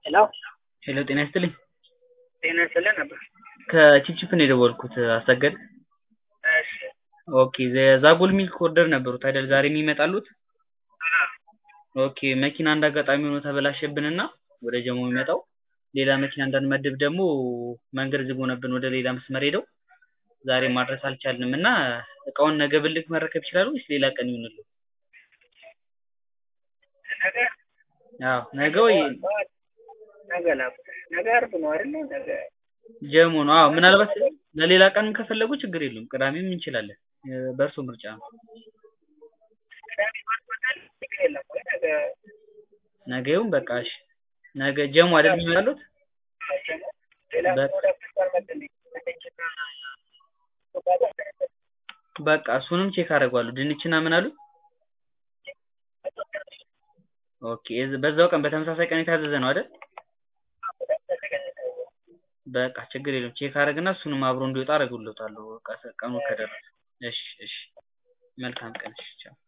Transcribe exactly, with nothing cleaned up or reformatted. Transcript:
ሄሎ ሄሎ ጤና ይስጥልኝ። ጤና ይስጥልን ነበር። ከቺፕቺፕ ነው የደወልኩት አሰገድ። እሺ ኦኬ የዛጎል ሚልክ ኦርደር ነበሩት አይደል ዛሬ የሚመጣሉት? ኦኬ መኪና እንዳጋጣሚ ሆኖ ተበላሸብንና ወደ ጀሞ የሚመጣው ሌላ መኪና እንዳንመድብ ደግሞ መንገድ ዝግ ሆነብን ወደ ሌላ መስመር ሄደው ዛሬ ማድረስ አልቻልንም እና እቃውን ነገ ብልክ መረከብ ይችላሉ ወይስ ሌላ ቀን ይሁንልዎ? ነገ አዎ ነገ ወይ ነገ ላኩት። ነገ ዓርብ ነው አይደል? ነገ ጀሞ ነው። አዎ ምናልባት ለሌላ ቀንም ከፈለጉ ችግር የለውም ቅዳሜም እንችላለን። በእርሶ ምርጫ ነው። ቅዳሜ ማስመጣት ችግር የለም ወይ ነገ ነገ ይሁን በቃ እሺ። ነገ ጀሞ አይደል የሚመጣሉት? ጀሞ ሌላ በቃ ፕሮዳክት ካልመጣልኝ ድንችና በቃ እሱንም ቼክ አደርገዋለሁ። ድንችና ምን አሉኝ? ኦኬ በዛው ቀን በተመሳሳይ ቀን የታዘዘ ነው አይደል? በቃ ችግር የለውም ቼክ አደርግና እሱንም አብሮ እንዲወጣ አደርግልዎታለሁ። በቃ ቀኑ ከደረሰ። እሺ እሺ መልካም ቀን እሺ ቻው።